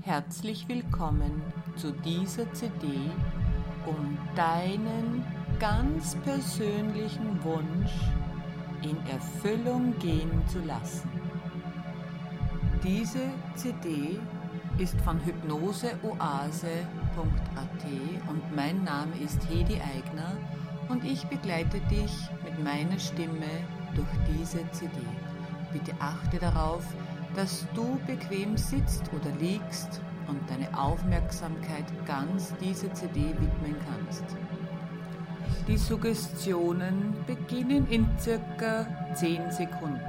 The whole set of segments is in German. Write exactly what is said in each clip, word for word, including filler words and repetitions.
Herzlich willkommen zu dieser C D, um deinen ganz persönlichen Wunsch in Erfüllung gehen zu lassen. Diese C D ist von hypnose oase punkt a t und mein Name ist Hedi Aigner und ich begleite dich mit meiner Stimme durch diese C D. Bitte achte darauf, dass du bequem sitzt oder liegst und deine Aufmerksamkeit ganz dieser C D widmen kannst. Die Suggestionen beginnen in circa zehn Sekunden.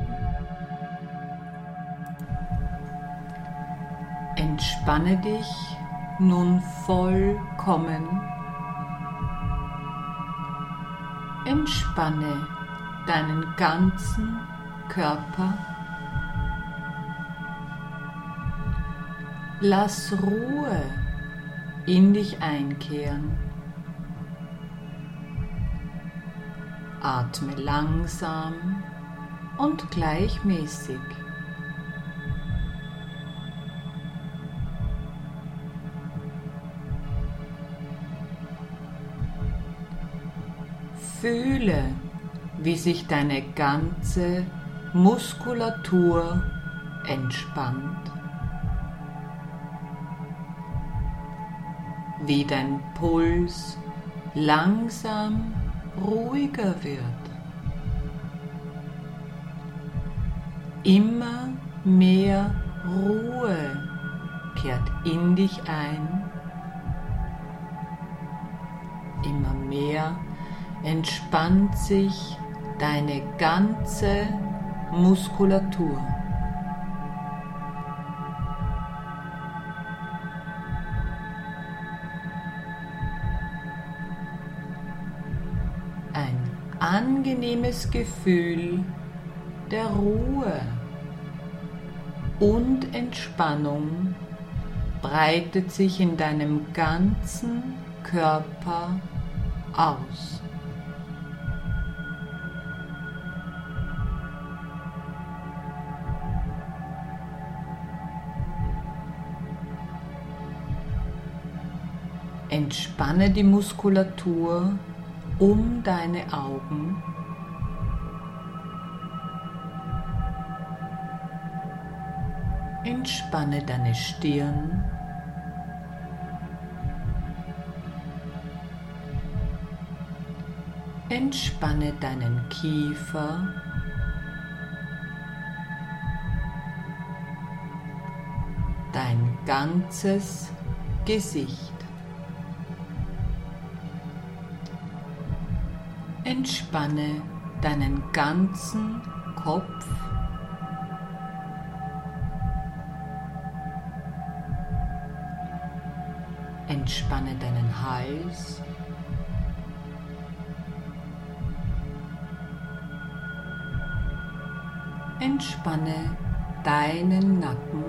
Entspanne dich nun vollkommen. Entspanne deinen ganzen Körper. Lass Ruhe in dich einkehren. Atme langsam und gleichmäßig. Fühle, wie sich deine ganze Muskulatur entspannt. Wie dein Puls langsam ruhiger wird. Immer mehr Ruhe kehrt in dich ein. Immer mehr entspannt sich deine ganze Muskulatur. Angenehmes Gefühl der Ruhe und Entspannung breitet sich in deinem ganzen Körper aus. Entspanne die Muskulatur um deine Augen. Entspanne deine Stirn. Entspanne deinen Kiefer. Dein ganzes Gesicht. Entspanne deinen ganzen Kopf. Entspanne deinen Hals. Entspanne deinen Nacken.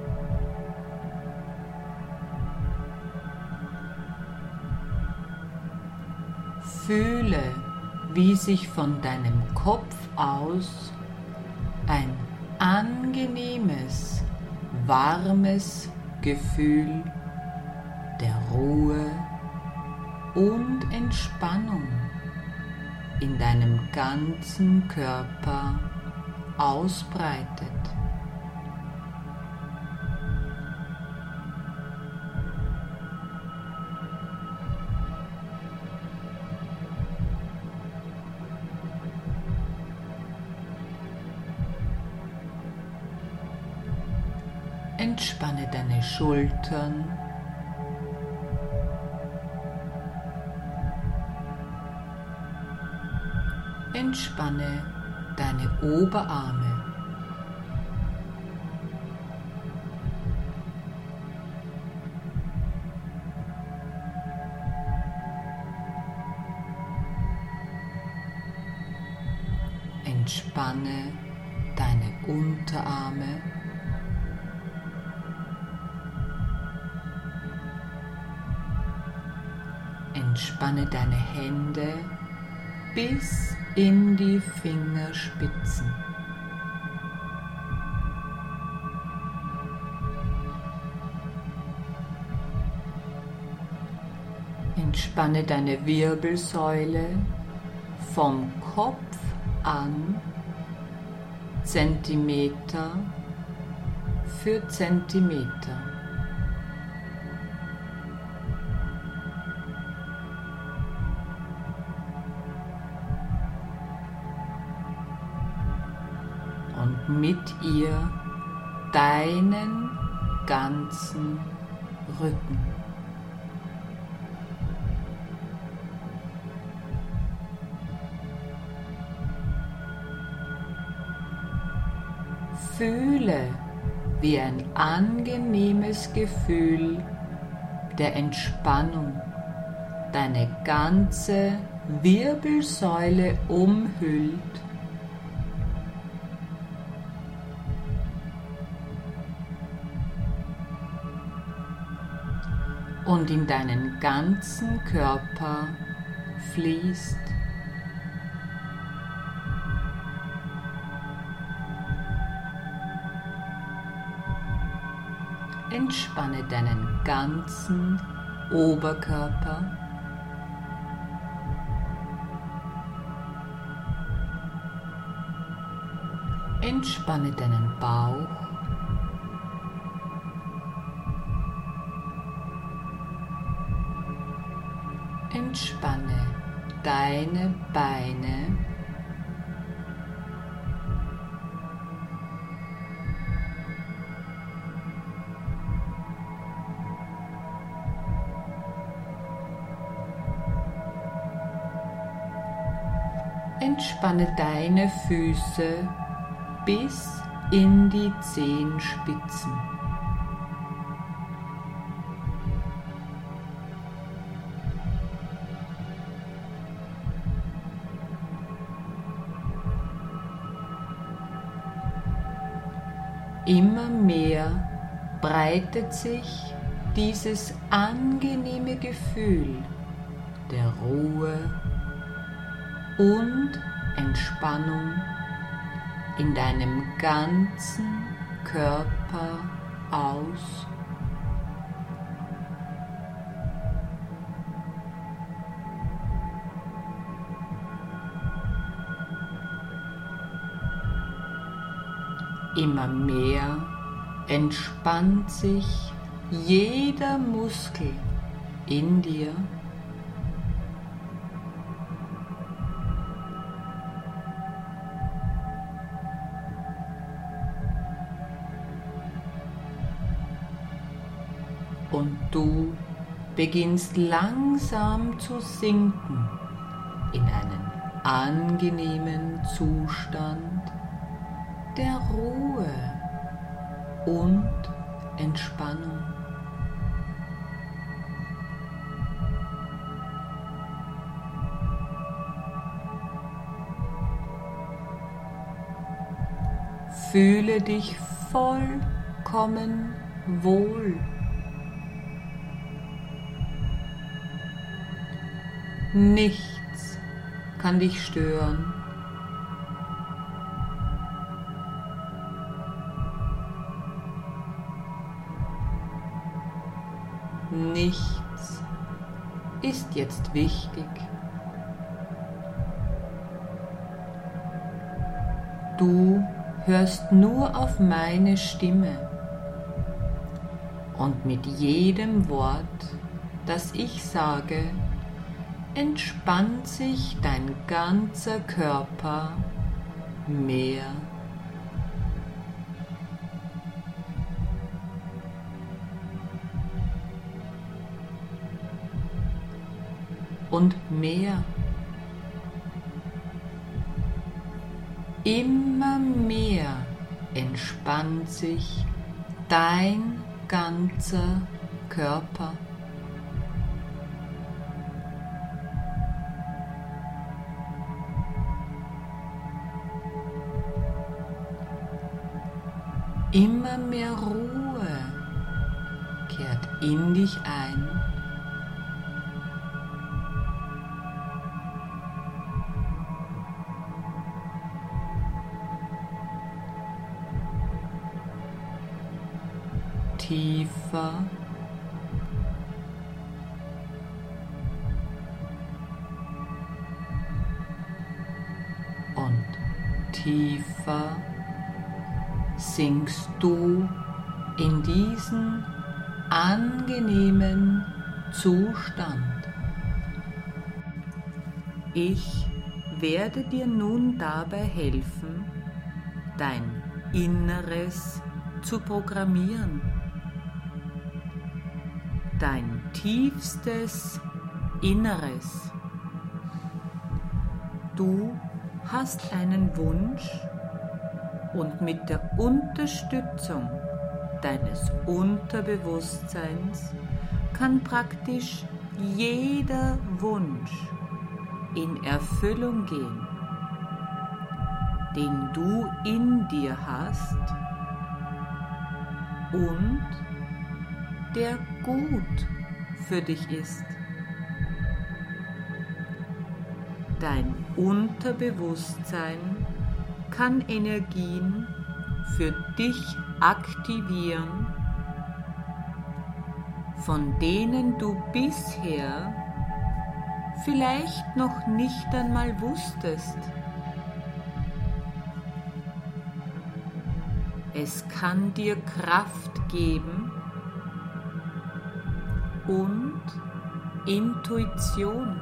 Fühle, wie sich von deinem Kopf aus ein angenehmes, warmes Gefühl der Ruhe und Entspannung in deinem ganzen Körper ausbreitet. Entspanne deine Schultern. Entspanne deine Oberarme. Entspanne deine Unterarme. Entspanne deine Hände bis in die Fingerspitzen. Entspanne deine Wirbelsäule vom Kopf an, Zentimeter für Zentimeter. Und mit ihr deinen ganzen Rücken. Fühle, wie ein angenehmes Gefühl der Entspannung deine ganze Wirbelsäule umhüllt und in deinen ganzen Körper fließt. Entspanne deinen ganzen Oberkörper. Entspanne deinen Bauch. Entspanne deine Beine. Entspanne deine Füße bis in die Zehenspitzen. Immer mehr breitet sich dieses angenehme Gefühl der Ruhe und Entspannung in deinem ganzen Körper aus. Immer mehr entspannt sich jeder Muskel in dir. Und du beginnst langsam zu sinken in einen angenehmen Zustand der Ruhe und Entspannung. Fühle dich vollkommen wohl. Nichts kann dich stören. Nichts ist jetzt wichtig. Du hörst nur auf meine Stimme und mit jedem Wort, das ich sage, entspannt sich dein ganzer Körper mehr und mehr. Immer mehr entspannt sich dein ganzer Körper. Immer mehr Ruhe kehrt in dich ein. Tiefer tiefer sinkst du in diesen angenehmen Zustand. Ich werde dir nun dabei helfen, dein Inneres zu programmieren, dein tiefstes Inneres. Du hast einen Wunsch und mit der Unterstützung deines Unterbewusstseins kann praktisch jeder Wunsch in Erfüllung gehen, den du in dir hast und der gut für dich ist. Dein Unterbewusstsein kann Energien für dich aktivieren, von denen du bisher vielleicht noch nicht einmal wusstest. Es kann dir Kraft geben und Intuition.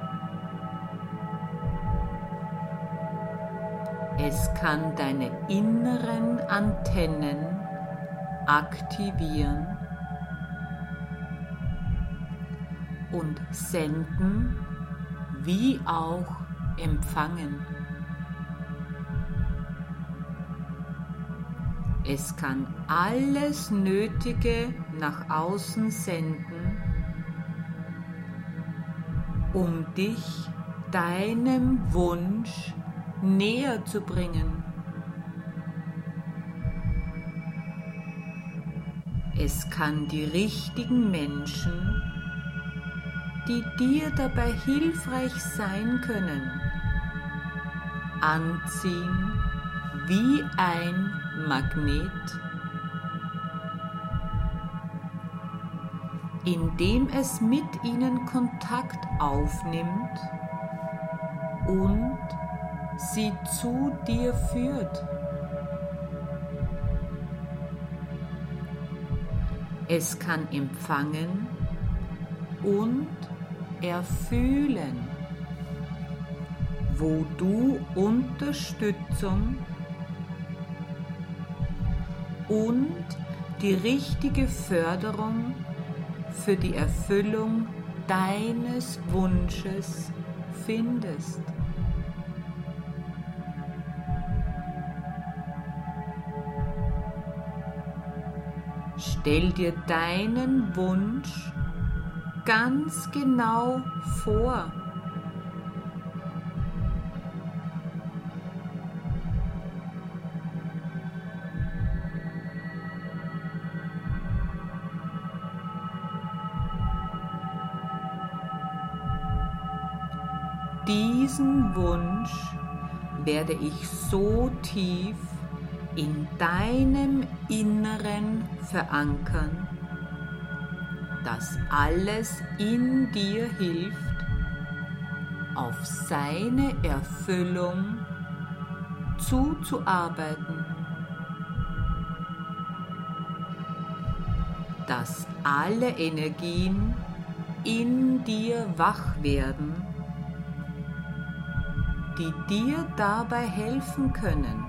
Es kann deine inneren Antennen aktivieren und senden wie auch empfangen. Es kann alles Nötige nach außen senden, um dich deinem Wunsch näher zu bringen. Es kann die richtigen Menschen, die dir dabei hilfreich sein können, anziehen wie ein Magnet, indem es mit ihnen Kontakt aufnimmt und sie zu dir führt. Es kann empfangen und erfühlen, wo du Unterstützung und die richtige Förderung für die Erfüllung deines Wunsches findest. Stell dir deinen Wunsch ganz genau vor. Diesen Wunsch werde ich so tief in deinem Inneren verankern, dass alles in dir hilft, auf seine Erfüllung zuzuarbeiten, dass alle Energien in dir wach werden, die dir dabei helfen können,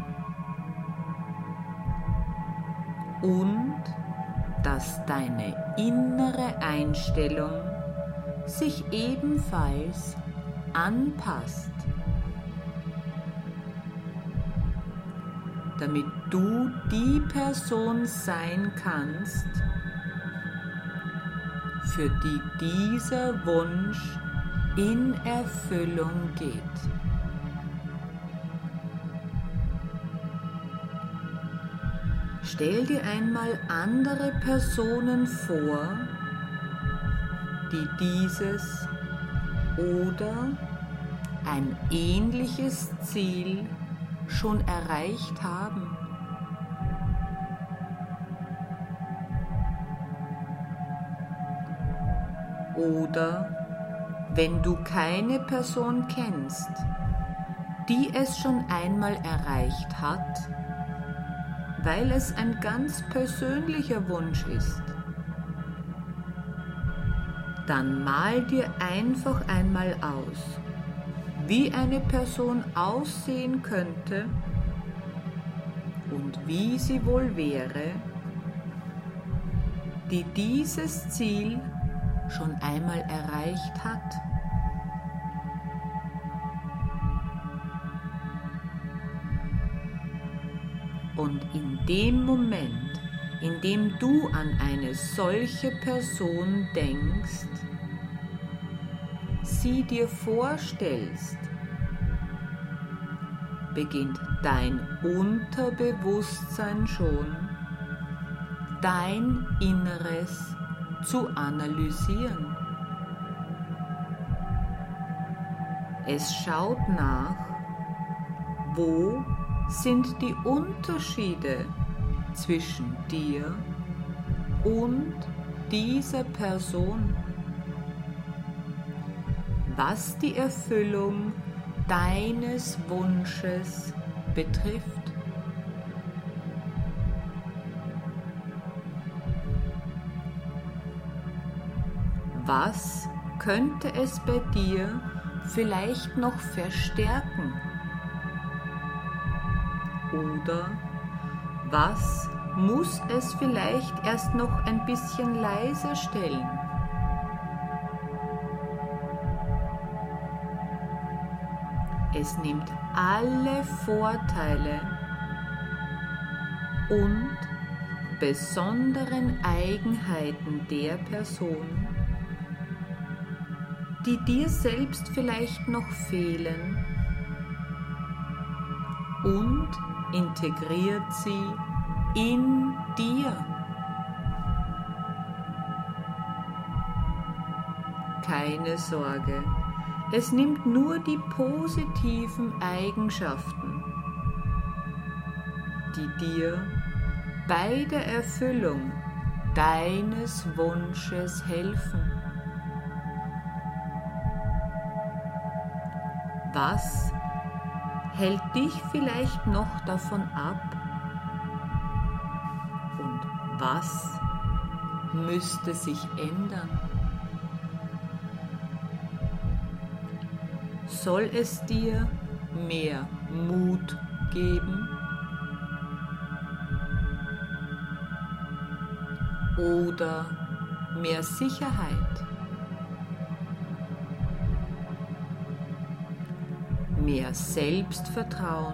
und dass deine innere Einstellung sich ebenfalls anpasst, damit du die Person sein kannst, für die dieser Wunsch in Erfüllung geht. Stell dir einmal andere Personen vor, die dieses oder ein ähnliches Ziel schon erreicht haben. Oder wenn du keine Person kennst, die es schon einmal erreicht hat, weil es ein ganz persönlicher Wunsch ist. Dann mal dir einfach einmal aus, wie eine Person aussehen könnte und wie sie wohl wäre, die dieses Ziel schon einmal erreicht hat. Und in dem Moment, in dem du an eine solche Person denkst, sie dir vorstellst, beginnt dein Unterbewusstsein schon, dein Inneres zu analysieren. Es schaut nach, wo sind die Unterschiede zwischen dir und dieser Person, was die Erfüllung deines Wunsches betrifft. Was könnte es bei dir vielleicht noch verstärken? Oder was muss es vielleicht erst noch ein bisschen leiser stellen? Es nimmt alle Vorteile und besonderen Eigenheiten der Person, die dir selbst vielleicht noch fehlen, und integriert sie in dir. Keine Sorge, es nimmt nur die positiven Eigenschaften, die dir bei der Erfüllung deines Wunsches helfen. Was hält dich vielleicht noch davon ab? Und was müsste sich ändern? Soll es dir mehr Mut geben? Oder mehr Sicherheit? Mehr Selbstvertrauen?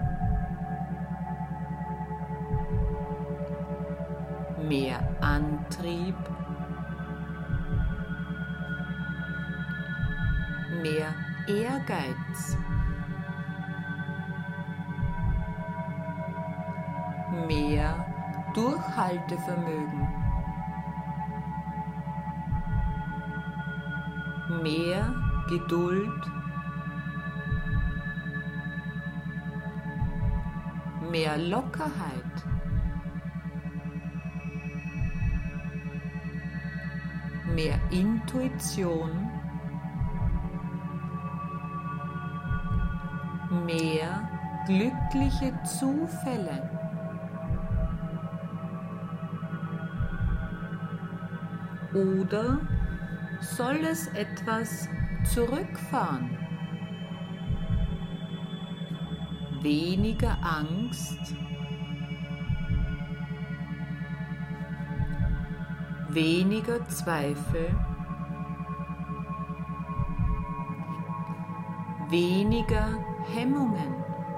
Mehr Antrieb? Mehr Ehrgeiz? Mehr Durchhaltevermögen? Mehr Geduld? Mehr Lockerheit? Mehr Intuition? Mehr glückliche Zufälle? Oder soll es etwas zurückfahren? Weniger Angst, weniger Zweifel, weniger Hemmungen,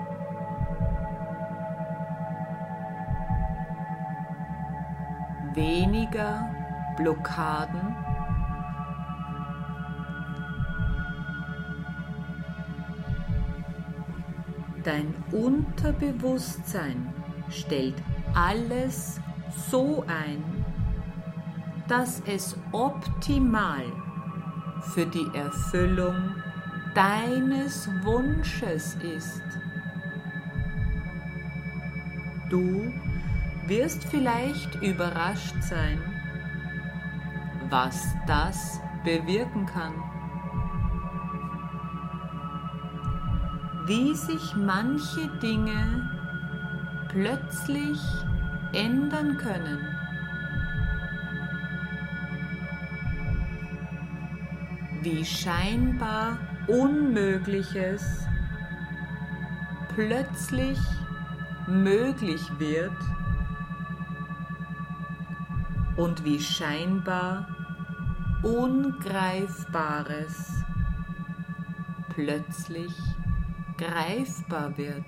weniger Blockaden, dein Unterbewusstsein stellt alles so ein, dass es optimal für die Erfüllung deines Wunsches ist. Du wirst vielleicht überrascht sein, was das bewirken kann. wie sich manche Dinge plötzlich ändern können. Wie scheinbar Unmögliches plötzlich möglich wird und wie scheinbar Ungreifbares plötzlich greifbar wird.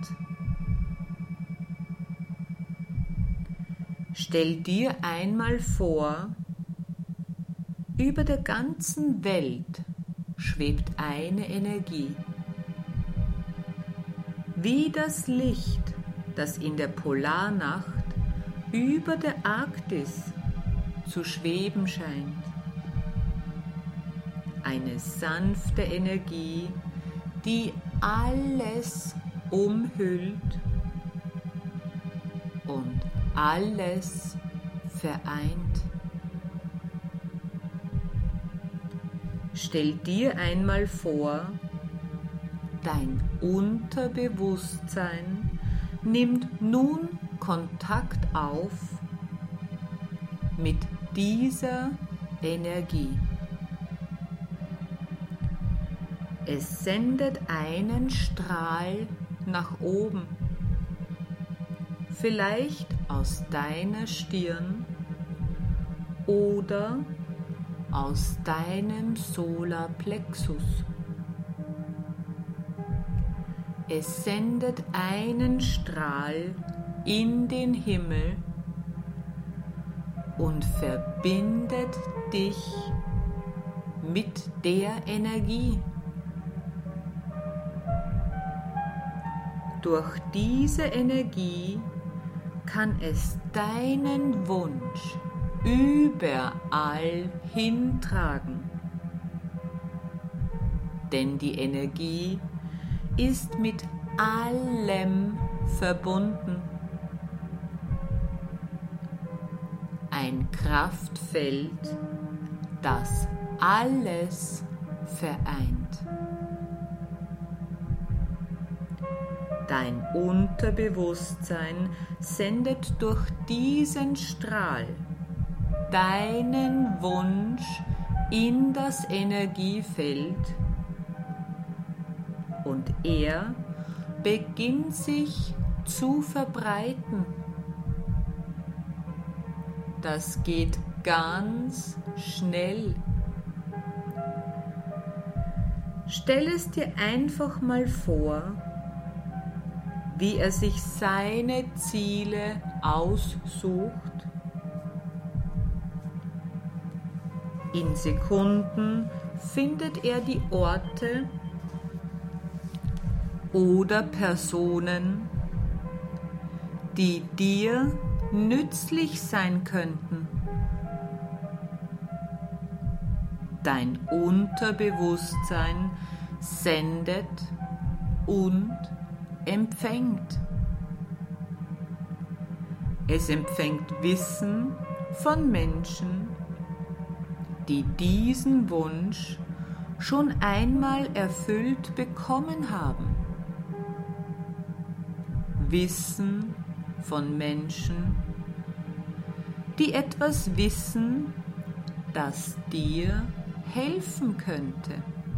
Stell dir einmal vor, über der ganzen Welt schwebt eine Energie, wie das Licht, das in der Polarnacht über der Arktis zu schweben scheint. Eine sanfte Energie, die alles umhüllt und alles vereint. Stell dir einmal vor, dein Unterbewusstsein nimmt nun Kontakt auf mit dieser Energie. Es sendet einen Strahl nach oben, vielleicht aus deiner Stirn oder aus deinem Solarplexus. Es sendet einen Strahl in den Himmel und verbindet dich mit der Energie. Durch diese Energie kann es deinen Wunsch überall hintragen. Denn die Energie ist mit allem verbunden. Ein Kraftfeld, das alles vereint. Dein Unterbewusstsein sendet durch diesen Strahl deinen Wunsch in das Energiefeld und er beginnt sich zu verbreiten. Das geht ganz schnell. Stell es dir einfach mal vor, wie er sich seine Ziele aussucht. In Sekunden findet er die Orte oder Personen, die dir nützlich sein könnten. Dein Unterbewusstsein sendet und empfängt. Es empfängt Wissen von Menschen, die diesen Wunsch schon einmal erfüllt bekommen haben. Wissen von Menschen, die etwas wissen, das dir helfen könnte,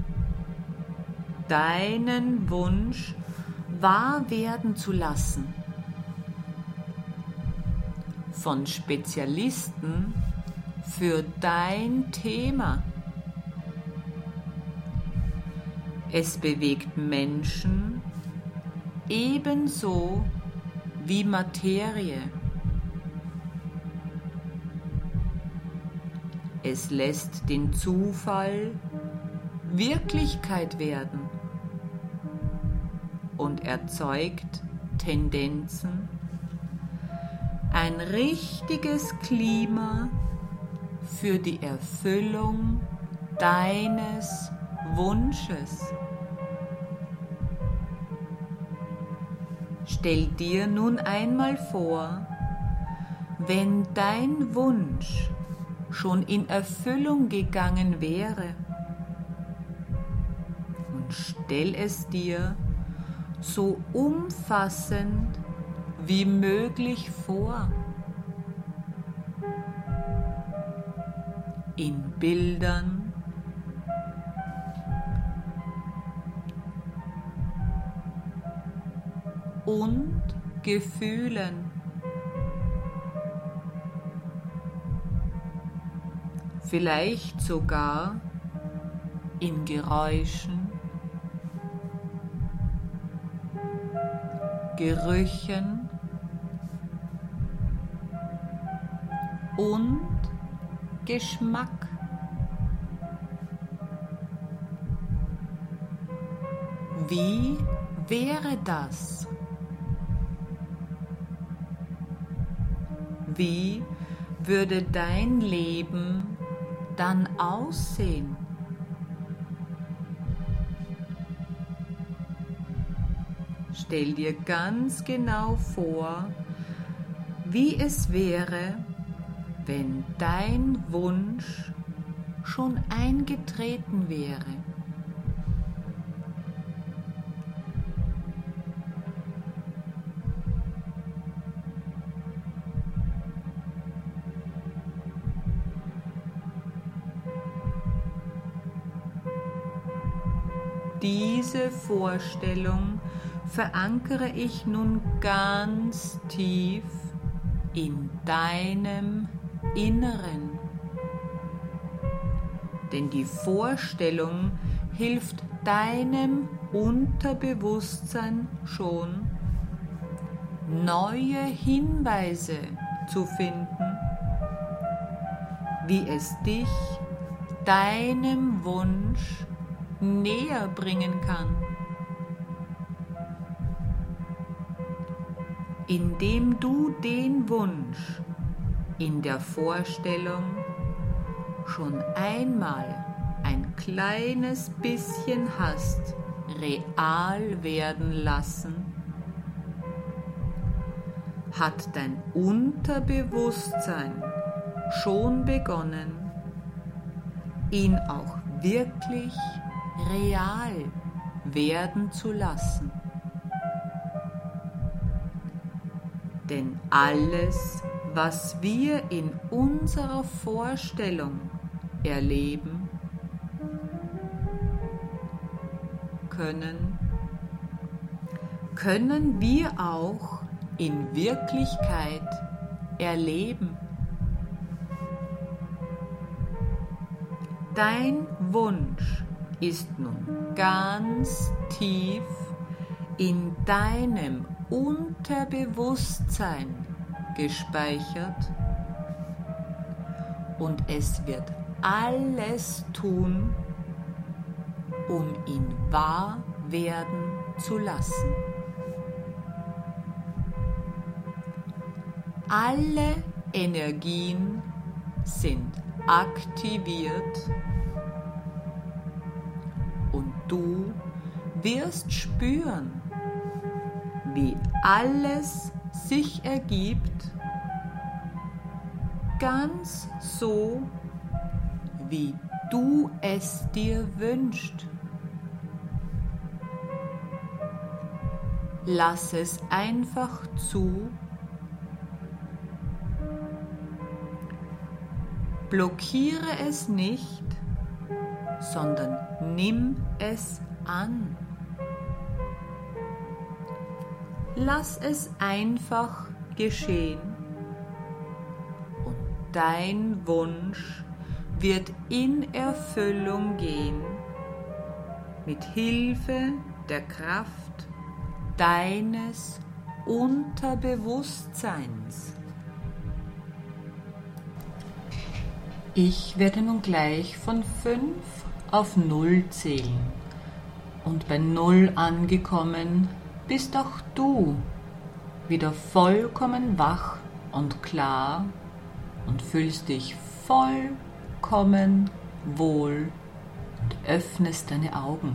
deinen Wunsch wahr werden zu lassen. Von Spezialisten für dein Thema. Es bewegt Menschen ebenso wie Materie. Es lässt den Zufall Wirklichkeit werden und erzeugt Tendenzen, ein richtiges Klima für die Erfüllung deines Wunsches. Stell dir nun einmal vor, wenn dein Wunsch schon in Erfüllung gegangen wäre, und stell es dir so umfassend wie möglich vor. In Bildern, und Gefühlen. Vielleicht sogar in Geräuschen, Gerüchen und Geschmack. Wie wäre das? Wie würde dein Leben dann aussehen? Stell dir ganz genau vor, wie es wäre, wenn dein Wunsch schon eingetreten wäre. Diese Vorstellung verankere ich nun ganz tief in deinem Inneren. Denn die Vorstellung hilft deinem Unterbewusstsein schon, neue Hinweise zu finden, wie es dich deinem Wunsch näher bringen kann. Indem du den Wunsch in der Vorstellung schon einmal ein kleines bisschen hast real werden lassen, hat dein Unterbewusstsein schon begonnen, ihn auch wirklich real werden zu lassen. Denn alles, was wir in unserer Vorstellung erleben, können, können wir auch in Wirklichkeit erleben. Dein Wunsch ist nun ganz tief in deinem Unterbewusstsein gespeichert und es wird alles tun, um ihn wahr werden zu lassen. Alle Energien sind aktiviert und du wirst spüren, wie alles sich ergibt, ganz so, wie du es dir wünschst. Lass es einfach zu. Blockiere es nicht, sondern nimm es an. Lass es einfach geschehen und dein Wunsch wird in Erfüllung gehen mit Hilfe der Kraft deines Unterbewusstseins. Ich werde nun gleich von fünf auf null zählen und bei null angekommen bist auch du wieder vollkommen wach und klar und fühlst dich vollkommen wohl und öffnest deine Augen.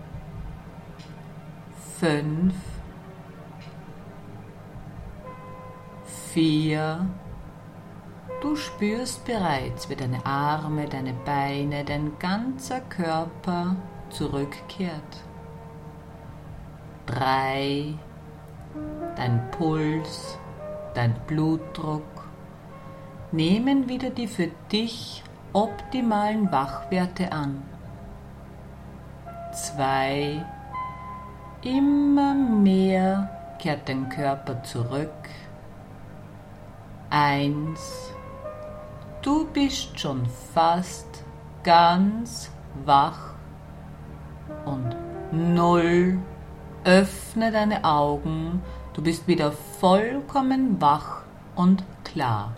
Fünf, vier, du spürst bereits, wie deine Arme, deine Beine, dein ganzer Körper zurückkehrt. drei, dein Puls, dein Blutdruck nehmen wieder die für dich optimalen Wachwerte an. zwei, immer mehr kehrt dein Körper zurück. eins, du bist schon fast ganz wach. Und null, öffne deine Augen, du bist wieder vollkommen wach und klar.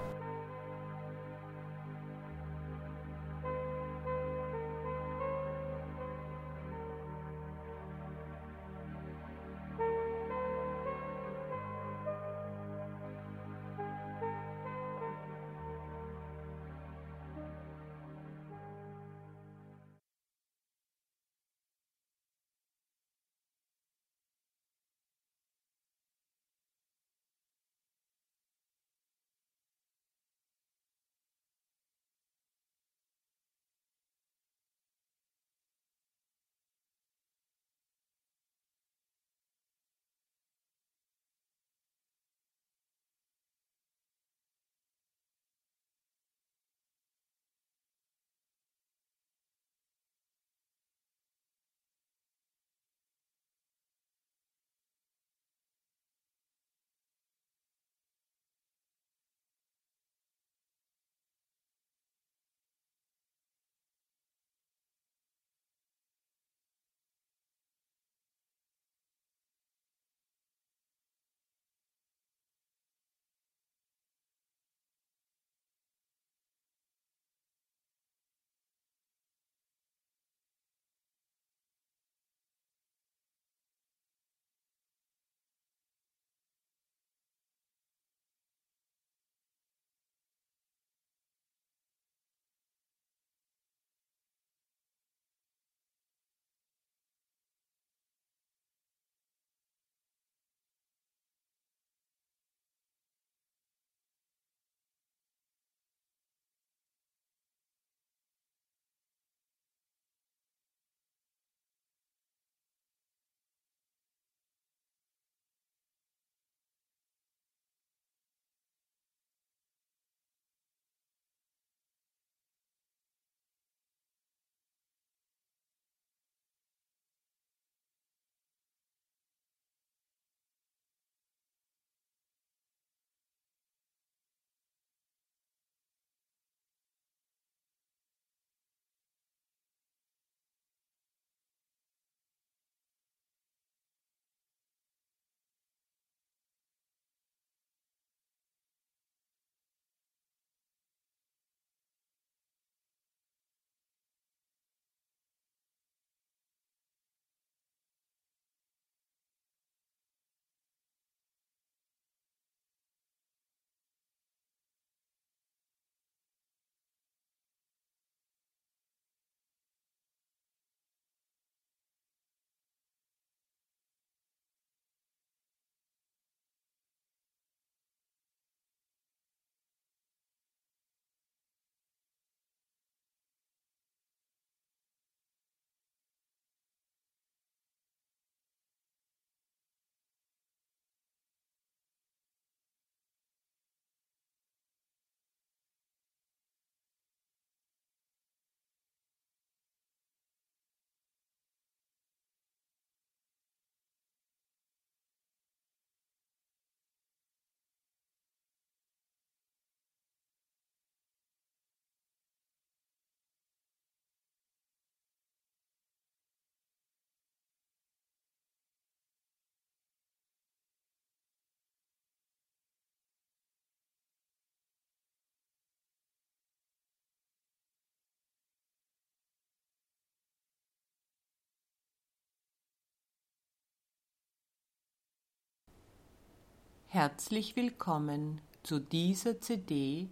Herzlich willkommen zu dieser C D,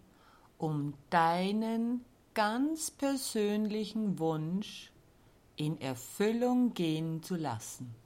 um deinen ganz persönlichen Wunsch in Erfüllung gehen zu lassen.